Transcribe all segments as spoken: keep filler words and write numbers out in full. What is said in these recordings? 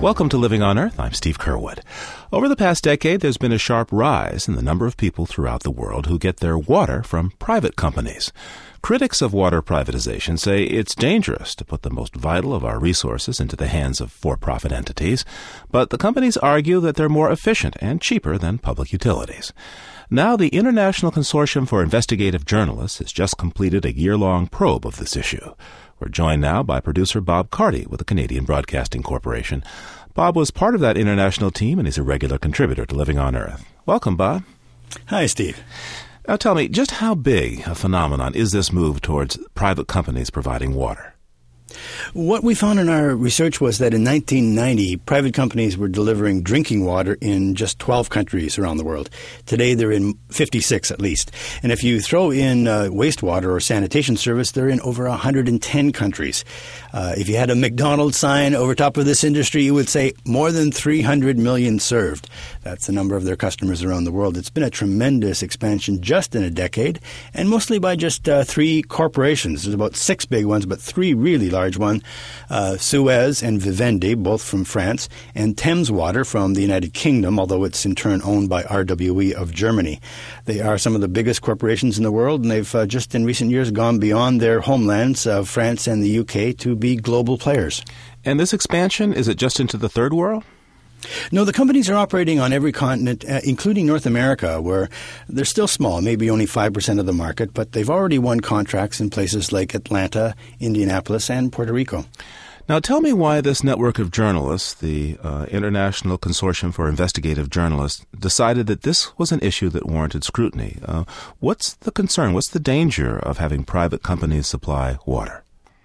Welcome to Living on Earth. I'm Steve Curwood. Over the past decade, there's been a sharp rise in the number of people throughout the world who get their water from private companies. Critics of water privatization say it's dangerous to put the most vital of our resources into the hands of for-profit entities, but the companies argue that they're more efficient and cheaper than public utilities. Now, the International Consortium for Investigative Journalists has just completed a year-long probe of this issue. We're joined now by producer Bob Carty with the Canadian Broadcasting Corporation. Bob was part of that international team, and he's a regular contributor to Living on Earth. Welcome, Bob. Hi, Steve. Now tell me, just how big a phenomenon is this move towards private companies providing water? What we found in our research was that in nineteen ninety, private companies were delivering drinking water in just twelve countries around the world. Today, they're in fifty-six at least. And if you throw in uh, wastewater or sanitation service, they're in over one hundred ten countries. Uh, if you had a McDonald's sign over top of this industry, you would say more than three hundred million served. That's the number of their customers around the world. It's been a tremendous expansion just in a decade, and mostly by just uh, three corporations. There's about six big ones, but three really large ones. Uh, Suez and Vivendi, both from France, and Thames Water from the United Kingdom, although it's in turn owned by R W E of Germany. They are some of the biggest corporations in the world, and they've uh, just in recent years gone beyond their homelands of France and the U K to be global players. And this expansion, is it just into the third world? No, the companies are operating on every continent, uh, including North America, where they're still small, maybe only five percent of the market, but they've already won contracts in places like Atlanta, Indianapolis, and Puerto Rico. Now, tell me why this network of journalists, the uh, International Consortium for Investigative Journalists, decided that this was an issue that warranted scrutiny. Uh, what's the concern? What's the danger of having private companies supply water?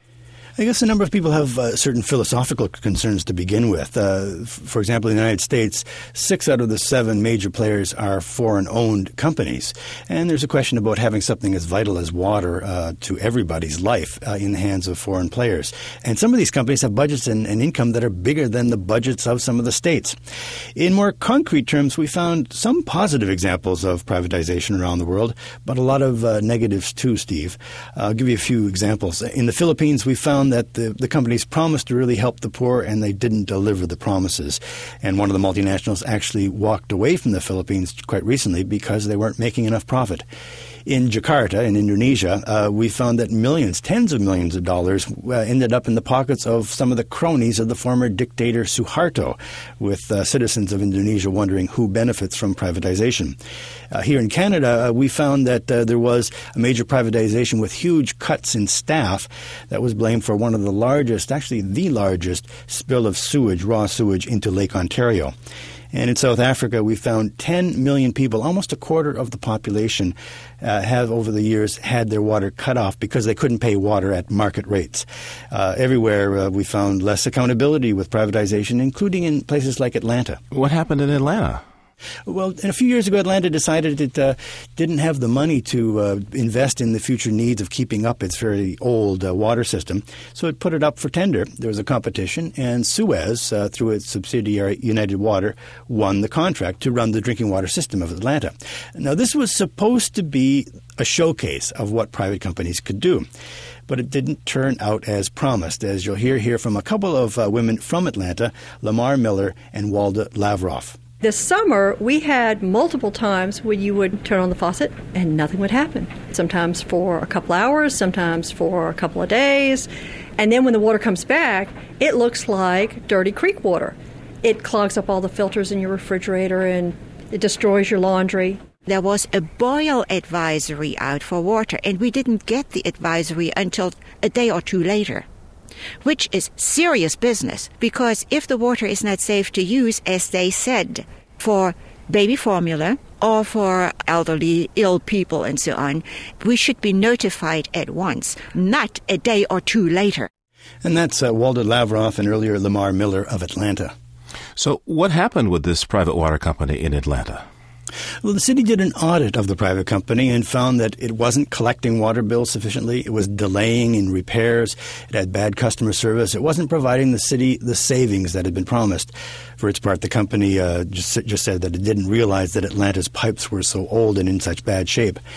I guess a number of people have uh, certain philosophical concerns to begin with. Uh, f- for example, in the United States, six out of the seven major players are foreign-owned companies. And there's a question about having something as vital as water uh, to everybody's life uh, in the hands of foreign players. And some of these companies have budgets and, and income that are bigger than the budgets of some of the states. In more concrete terms, we found some positive examples of privatization around the world, but a lot of uh, negatives too, Steve. I'll give you a few examples. In the Philippines, we found that the, the companies promised to really help the poor, and they didn't deliver the promises. And one of the multinationals actually walked away from the Philippines quite recently because they weren't making enough profit. In Jakarta, in Indonesia, uh, we found that millions, tens of millions of dollars uh, ended up in the pockets of some of the cronies of the former dictator Suharto, with uh, citizens of Indonesia wondering who benefits from privatization. Uh, here in Canada, uh, we found that uh, there was a major privatization with huge cuts in staff that was blamed for one of the largest, actually the largest, spill of sewage, raw sewage, into Lake Ontario. And in South Africa, we found ten million people, almost a quarter of the population, uh, have over the years had their water cut off because they couldn't pay water at market rates. Uh, everywhere uh, we found less accountability with privatization, including in places like Atlanta. What happened in Atlanta? Well, a few years ago, Atlanta decided it uh, didn't have the money to uh, invest in the future needs of keeping up its very old uh, water system, so it put it up for tender. There was a competition, and Suez, uh, through its subsidiary United Water, won the contract to run the drinking water system of Atlanta. Now, this was supposed to be a showcase of what private companies could do, but it didn't turn out as promised, as you'll hear here from a couple of uh, women from Atlanta, Lamar Miller and Walda Lavroff. This summer, we had multiple times when you would turn on the faucet and nothing would happen. Sometimes for a couple hours, sometimes for a couple of days. And then when the water comes back, it looks like dirty creek water. It clogs up all the filters in your refrigerator and it destroys your laundry. There was a boil advisory out for water, and we didn't get the advisory until a day or two later, which is serious business, because if the water is not safe to use, as they said, for baby formula or for elderly, ill people and so on, we should be notified at once, not a day or two later. And that's uh, Walda Lavroff and earlier Lamar Miller of Atlanta. So what happened with this private water company in Atlanta? Well, the city did an audit of the private company and found that it wasn't collecting water bills sufficiently. It was delaying in repairs. It had bad customer service. It wasn't providing the city the savings that had been promised. For its part, the company uh, just, just said that it didn't realize that Atlanta's pipes were so old and in such bad shape.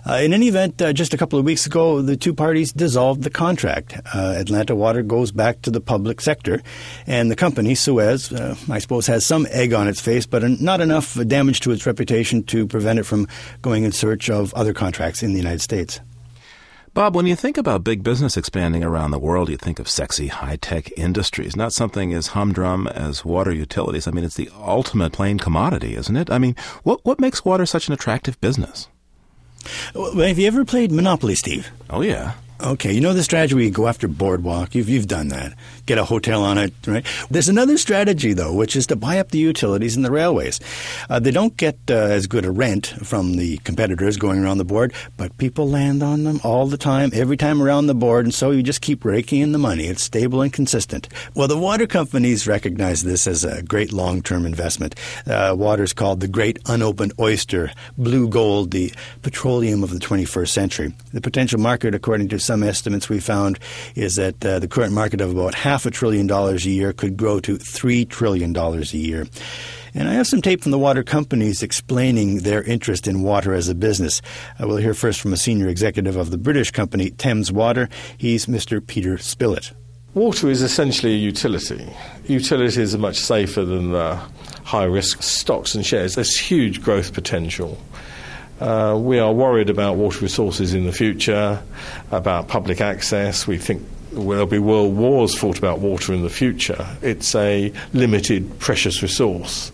Uh, in any event, uh, just a couple of weeks ago, the two parties dissolved the contract. Uh, Atlanta Water goes back to the public sector, and the company, Suez, uh, I suppose, has some egg on its face, but not enough damage to its reputation to prevent it from going in search of other contracts in the United States. Bob, when you think about big business expanding around the world, you think of sexy, high-tech industries, not something as humdrum as water utilities. I mean, it's the ultimate plain commodity, isn't it? I mean, what what makes water such an attractive business? Well, have you ever played Monopoly, Steve? Oh, yeah. Okay, you know the strategy where you go after Boardwalk. You've, you've done that. Get a hotel on it, right? There's another strategy, though, which is to buy up the utilities and the railways. Uh, they don't get uh, as good a rent from the competitors going around the board, but people land on them all the time, every time around the board, and so you just keep raking in the money. It's stable and consistent. Well, the water companies recognize this as a great long-term investment. Uh, water's called the great unopened oyster, blue gold, the petroleum of the twenty-first century. The potential market, according to some estimates we found, is that uh, the current market of about half a trillion dollars a year could grow to three trillion dollars a year. And I have some tape from the water companies explaining their interest in water as a business. Uh, we'll hear first from a senior executive of the British company Thames Water. He's Mister Peter Spillett. Water is essentially a utility. Utilities are much safer than the high-risk stocks and shares. There's huge growth potential. Uh, we are worried about water resources in the future, about public access. We think there'll be world wars fought about water in the future. It's a limited, precious resource.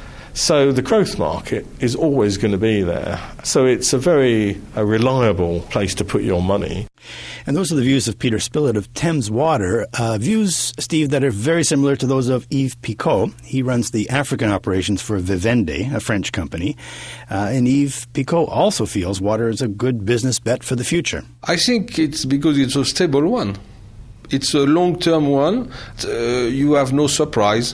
So the growth market is always going to be there. So it's a very a reliable place to put your money. And those are the views of Peter Spillett of Thames Water, uh, views, Steve, that are very similar to those of Yves Picot. He runs the African operations for Vivendi, a French company. Uh, and Yves Picot also feels water is a good business bet for the future. I think it's because it's a stable one. It's a long-term one. Uh, you have no surprise.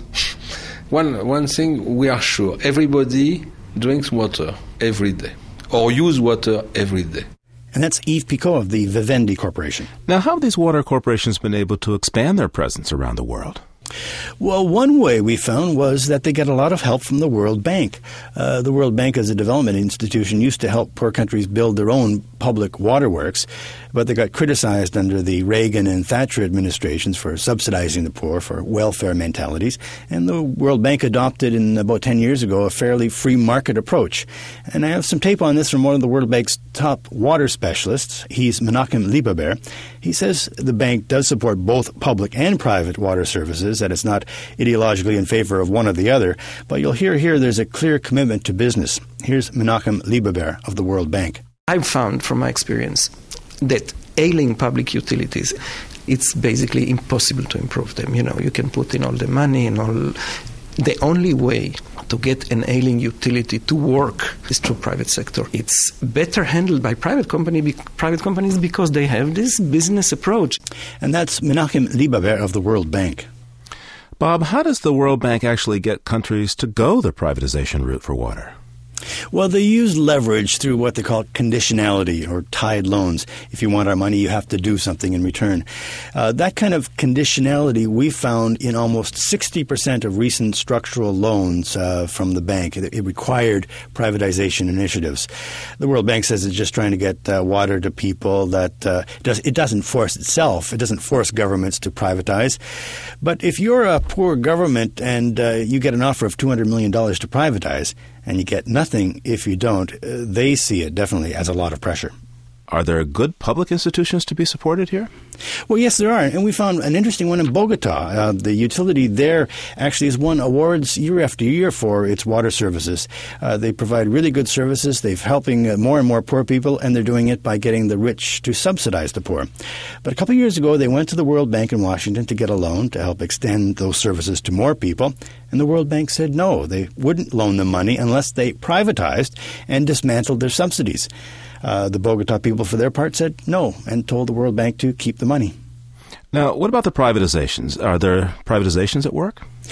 One one thing we are sure, everybody drinks water every day or use water every day. And that's Yves Picot of the Vivendi Corporation. Now, how have these water corporations been able to expand their presence around the world? Well, one way we found was that they get a lot of help from the World Bank. Uh, the World Bank, as a development institution, used to help poor countries build their own public waterworks, but they got criticized under the Reagan and Thatcher administrations for subsidizing the poor, for welfare mentalities, and the World Bank adopted in about ten years ago a fairly free market approach. And I have some tape on this from one of the World Bank's top water specialists. He's Menachem Lieberberg. He says the bank does support both public and private water services, that it's not ideologically in favor of one or the other, but you'll hear here there's a clear commitment to business. Here's Menachem Lieberberg of the World Bank. I've found from my experience that ailing public utilities, it's basically impossible to improve them. You know, you can put in all the money and all. The only way to get an ailing utility to work is through private sector. It's better handled by private company, be, private companies because they have this business approach. And that's Menachem Lieberberg of the World Bank. Bob, how does the World Bank actually get countries to go the privatization route for water? Well, they use leverage through what they call conditionality or tied loans. If you want our money, you have to do something in return. Uh, that kind of conditionality we found in almost sixty percent of recent structural loans uh, from the bank. It, it required privatization initiatives. The World Bank says it's just trying to get uh, water to people. That uh, does, it doesn't force itself. It doesn't force governments to privatize. But if you're a poor government and uh, you get an offer of two hundred million dollars to privatize, and you get nothing if you don't, uh, they see it definitely as a lot of pressure. Are there good public institutions to be supported here? Well, yes, there are. And we found an interesting one in Bogota. Uh, the utility there actually has won awards year after year for its water services. Uh, they provide really good services. They're helping uh, more and more poor people, and they're doing it by getting the rich to subsidize the poor. But a couple of years ago, they went to the World Bank in Washington to get a loan to help extend those services to more people. And the World Bank said no, they wouldn't loan them money unless they privatized and dismantled their subsidies. Uh, the Bogota people, for their part, said no and told the World Bank to keep the money. Now, what about the privatizations? Are there privatizations at work?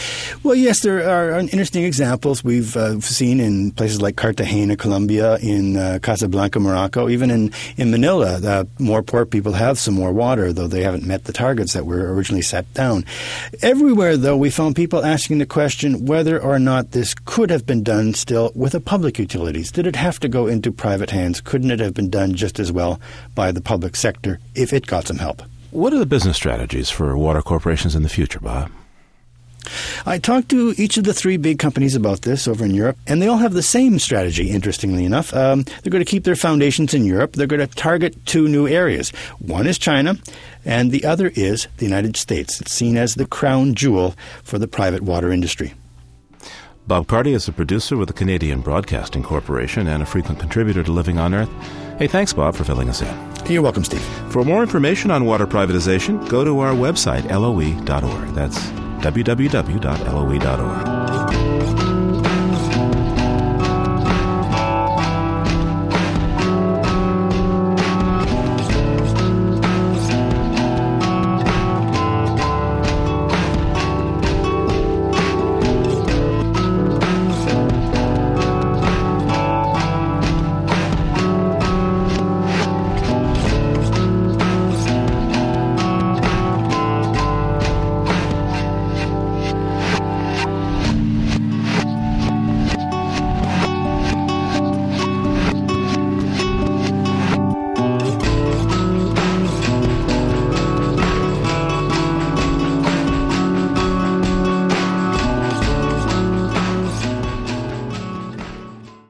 Well, yes, there are interesting examples we've uh, seen in places like Cartagena, Colombia, in uh, Casablanca, Morocco, even in, in Manila. Uh, more poor people have some more water, though they haven't met the targets that were originally set down. Everywhere, though, we found people asking the question whether or not this could have been done still with the public utilities. Did it have to go into private hands? Couldn't it have been done just as well by the public sector if it got some help? What are the business strategies for water corporations in the future, Bob? I talked to each of the three big companies about this over in Europe, and they all have the same strategy, interestingly enough. Um, they're going to keep their foundations in Europe. They're going to target two new areas. One is China, and the other is the United States. It's seen as the crown jewel for the private water industry. Bob Carty is a producer with the Canadian Broadcasting Corporation and a frequent contributor to Living on Earth. Hey, thanks, Bob, for filling us in. You're welcome, Steve. For more information on water privatization, go to our website, L O E dot org. That's w w w dot L O E dot org.